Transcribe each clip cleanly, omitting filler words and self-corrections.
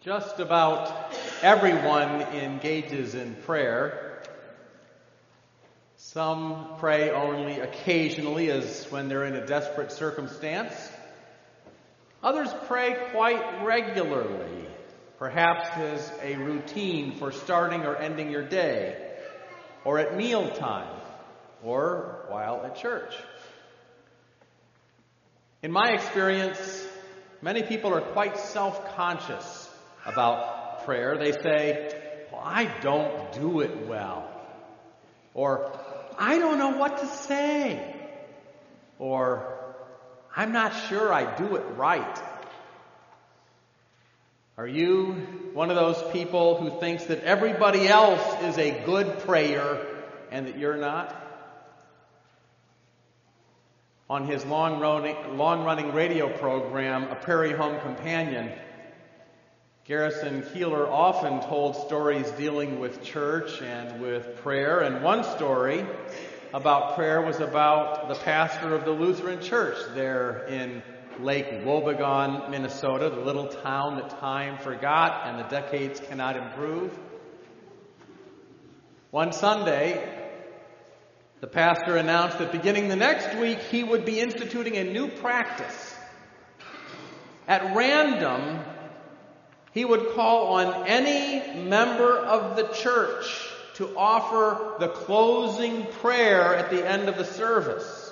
Just about everyone engages in prayer. Some pray only occasionally, as when they're in a desperate circumstance. Others pray quite regularly, perhaps as a routine for starting or ending your day, or at mealtime, or while at church. In my experience, many people are quite self-conscious about prayer. They say, well, I don't do it well. Or, I don't know what to say. Or, I'm not sure I do it right. Are you one of those people who thinks that everybody else is a good prayer and that you're not? On his long-running radio program, A Prairie Home Companion, Garrison Keillor often told stories dealing with church and with prayer, and one story about prayer was about the pastor of the Lutheran church there in Lake Wobegon, Minnesota, the little town that time forgot and the decades cannot improve. One Sunday, the pastor announced that beginning the next week he would be instituting a new practice. At random, he would call on any member of the church to offer the closing prayer at the end of the service.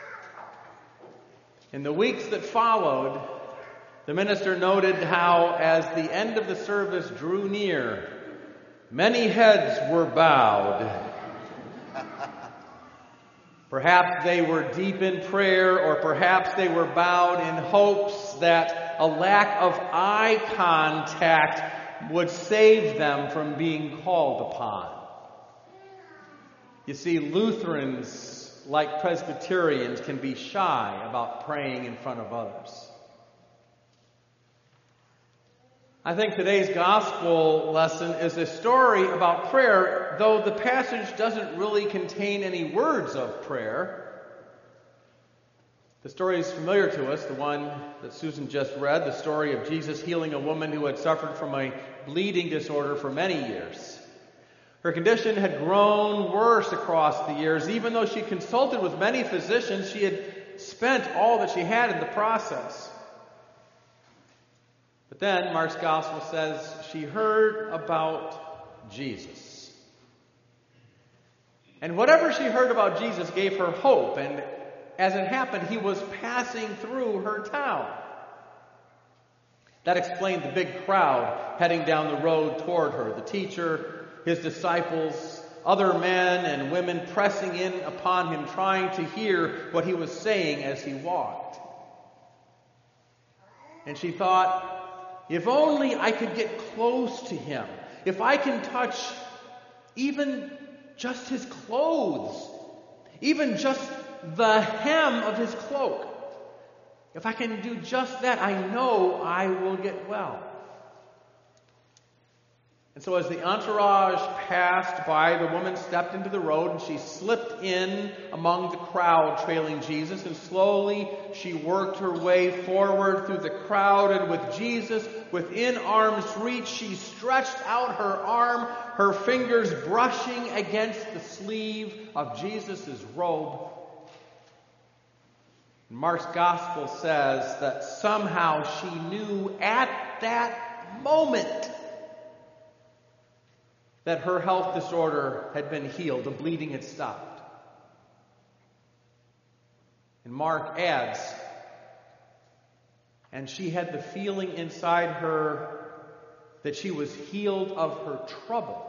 In the weeks that followed, the minister noted how, as the end of the service drew near, many heads were bowed. Perhaps they were deep in prayer, or perhaps they were bowed in hopes that a lack of eye contact would save them from being called upon. You see, Lutherans, like Presbyterians, can be shy about praying in front of others. I think today's gospel lesson is a story about prayer, though the passage doesn't really contain any words of prayer. The story is familiar to us, the one that Susan just read, the story of Jesus healing a woman who had suffered from a bleeding disorder for many years. Her condition had grown worse across the years. Even though she consulted with many physicians, she had spent all that she had in the process. But then, Mark's Gospel says, she heard about Jesus. And whatever she heard about Jesus gave her hope, and as it happened, he was passing through her town. That explained the big crowd heading down the road toward her. The teacher, his disciples, other men and women pressing in upon him, trying to hear what he was saying as he walked. And she thought, if only I could get close to him. If I can touch even just his clothes, even just the hem of his cloak. If I can do just that, I know I will get well. And so as the entourage passed by, the woman stepped into the road and she slipped in among the crowd trailing Jesus, and slowly she worked her way forward through the crowd, and with Jesus within arm's reach, she stretched out her arm, her fingers brushing against the sleeve of Jesus' robe. Mark's Gospel says that somehow she knew at that moment that her health disorder had been healed, the bleeding had stopped. And Mark adds, and she had the feeling inside her that she was healed of her trouble.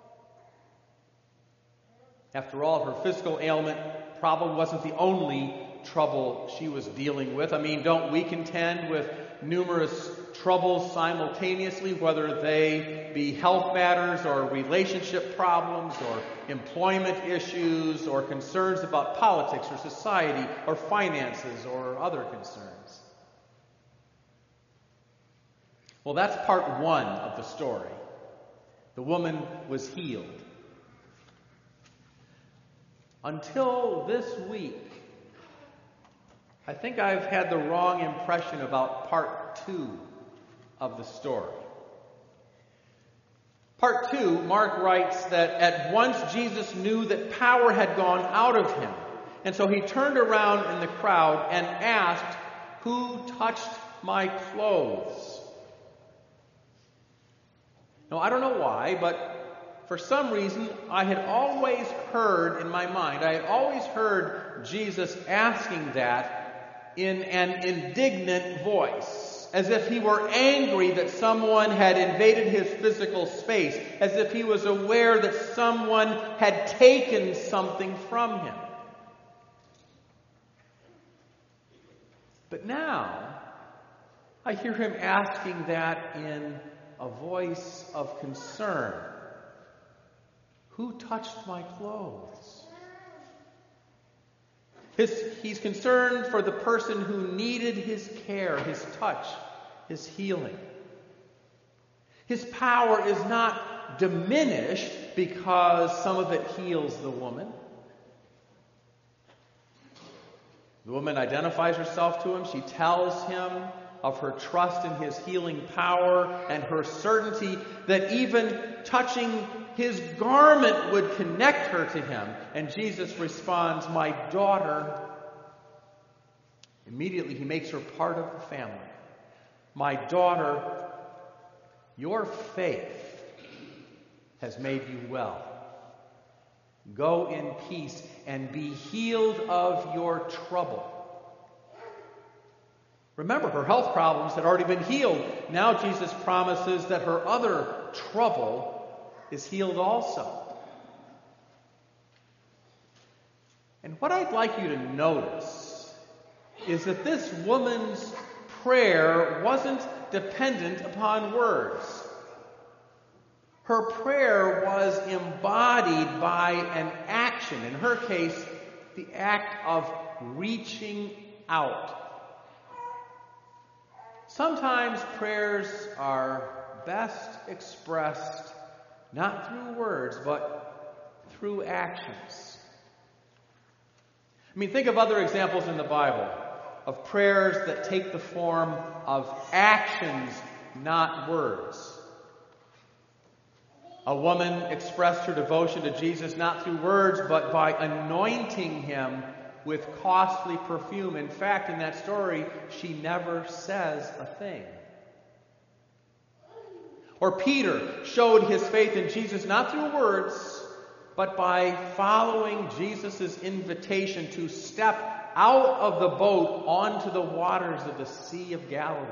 After all, her physical ailment problem wasn't the only trouble she was dealing with. I mean, don't we contend with numerous troubles simultaneously, whether they be health matters or relationship problems or employment issues or concerns about politics or society or finances or other concerns? Well, that's part one of the story. The woman was healed. Until this week, I think I've had the wrong impression about part two of the story. Part 2, Mark writes that at once Jesus knew that power had gone out of him. And so he turned around in the crowd and asked, "Who touched my clothes?" Now, I don't know why, but for some reason, I had always heard in my mind, I had always heard Jesus asking that in an indignant voice, as if he were angry that someone had invaded his physical space, as if he was aware that someone had taken something from him. But now, I hear him asking that in a voice of concern. Who touched my clothes? He's concerned for the person who needed his care, his touch, his healing. His power is not diminished because some of it heals the woman. The woman identifies herself to him. She tells him of her trust in his healing power and her certainty that even touching his garment would connect her to him. And Jesus responds, "My daughter." Immediately he makes her part of the family. "My daughter, your faith has made you well. Go in peace and be healed of your trouble." Remember, her health problems had already been healed. Now Jesus promises that her other trouble is healed also. And what I'd like you to notice is that this woman's prayer wasn't dependent upon words. Her prayer was embodied by an action. In her case, the act of reaching out. Sometimes prayers are best expressed not through words, but through actions. I mean, think of other examples in the Bible of prayers that take the form of actions, not words. A woman expressed her devotion to Jesus not through words, but by anointing him with costly perfume. In fact, in that story, she never says a thing. Or Peter showed his faith in Jesus not through words, but by following Jesus' invitation to step out of the boat onto the waters of the Sea of Galilee.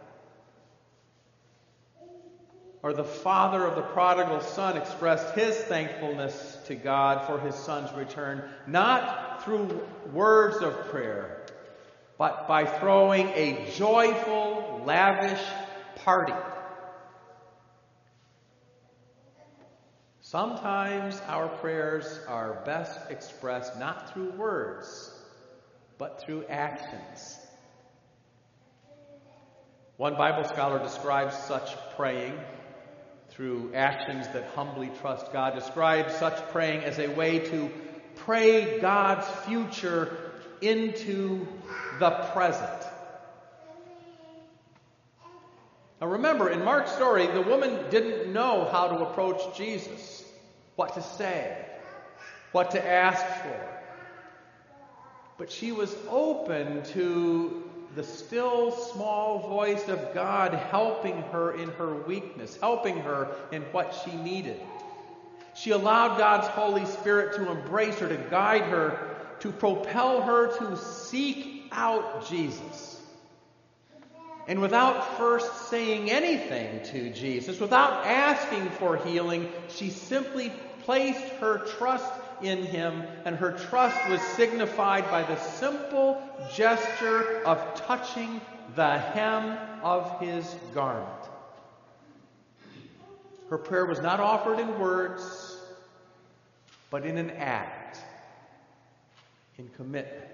Or the father of the prodigal son expressed his thankfulness to God for his son's return, not through words of prayer, but by throwing a joyful, lavish party. Sometimes our prayers are best expressed not through words, but through actions. One Bible scholar describes such praying through actions that humbly trust God, describes such praying as a way to pray God's future into the present. Now remember, in Mark's story, the woman didn't know how to approach Jesus, what to say, what to ask for. But she was open to the still small voice of God helping her in her weakness, helping her in what she needed. She allowed God's Holy Spirit to embrace her, to guide her, to propel her to seek out Jesus. And without first saying anything to Jesus, without asking for healing, she simply placed her trust in him, and her trust was signified by the simple gesture of touching the hem of his garment. Her prayer was not offered in words, but in an act, in commitment.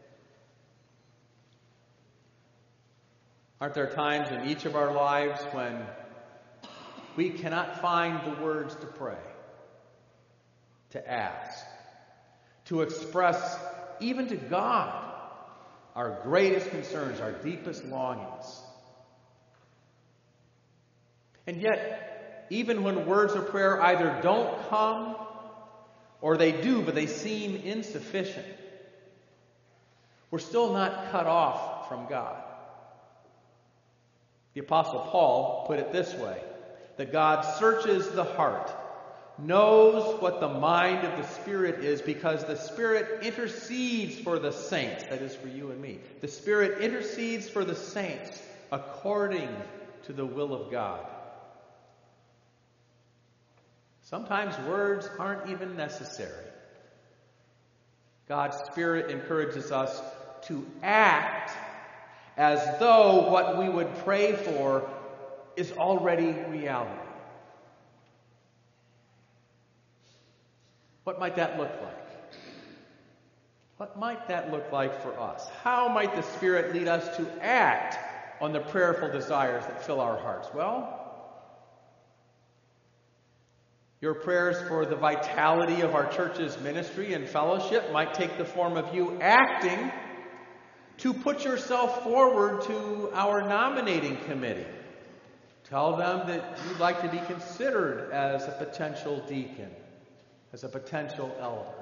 Aren't there times in each of our lives when we cannot find the words to pray, to ask, to express even to God our greatest concerns, our deepest longings? And yet, even when words of prayer either don't come or they do, but they seem insufficient, we're still not cut off from God. The Apostle Paul put it this way, that God searches the heart, knows what the mind of the Spirit is, because the Spirit intercedes for the saints. That is for you and me. The Spirit intercedes for the saints according to the will of God. Sometimes words aren't even necessary. God's Spirit encourages us to act as though what we would pray for is already reality. What might that look like? What might that look like for us? How might the Spirit lead us to act on the prayerful desires that fill our hearts? Well, your prayers for the vitality of our church's ministry and fellowship might take the form of you acting to put yourself forward to our nominating committee. Tell them that you'd like to be considered as a potential deacon, as a potential elder.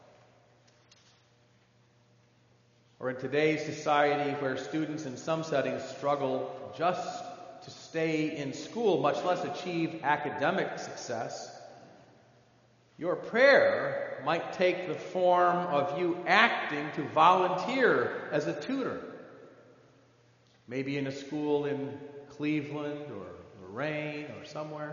Or in today's society where students in some settings struggle just to stay in school, much less achieve academic success, your prayer might take the form of you acting to volunteer as a tutor. Maybe in a school in Cleveland or Lorraine or somewhere.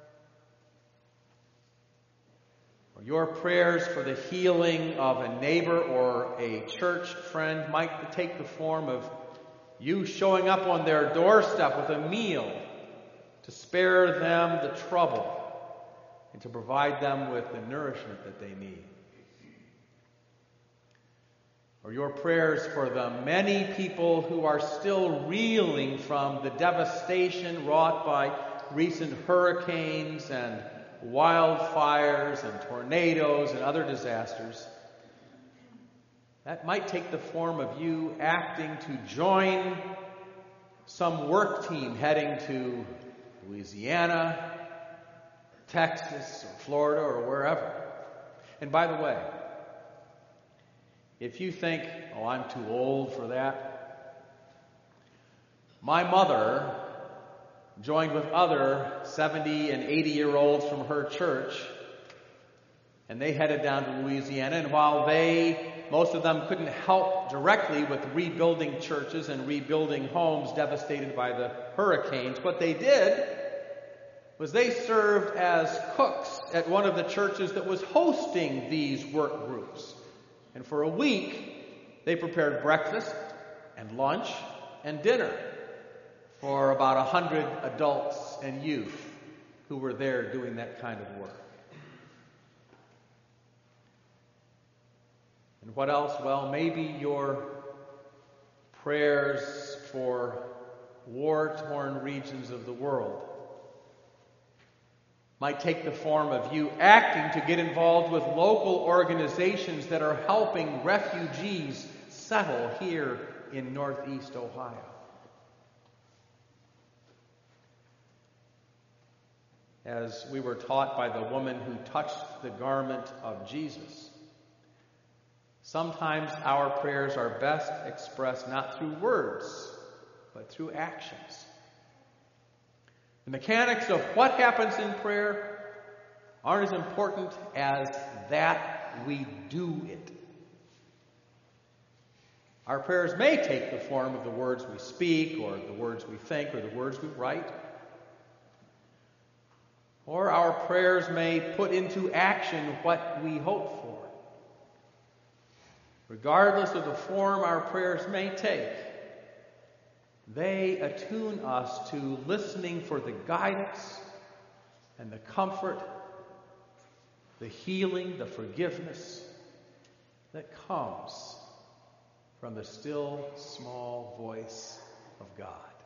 Or your prayers for the healing of a neighbor or a church friend might take the form of you showing up on their doorstep with a meal to spare them the trouble and to provide them with the nourishment that they need. Or your prayers for the many people who are still reeling from the devastation wrought by recent hurricanes and wildfires and tornadoes and other disasters. That might take the form of you acting to join some work team heading to Louisiana, Texas, or Florida, or wherever. And by the way, if you think, oh, I'm too old for that, my mother joined with other 70 and 80-year-olds from her church, and they headed down to Louisiana. And while most of them couldn't help directly with rebuilding churches and rebuilding homes devastated by the hurricanes, what they did was they served as cooks at one of the churches that was hosting these work groups. And for a week, they prepared breakfast and lunch and dinner for about 100 adults and youth who were there doing that kind of work. And what else? Well, maybe your prayers for war-torn regions of the world might take the form of you acting to get involved with local organizations that are helping refugees settle here in Northeast Ohio. As we were taught by the woman who touched the garment of Jesus, sometimes our prayers are best expressed not through words, but through actions. The mechanics of what happens in prayer aren't as important as that we do it. Our prayers may take the form of the words we speak, or the words we think, or the words we write. Or our prayers may put into action what we hope for. Regardless of the form our prayers may take, they attune us to listening for the guidance and the comfort, the healing, the forgiveness that comes from the still, small voice of God.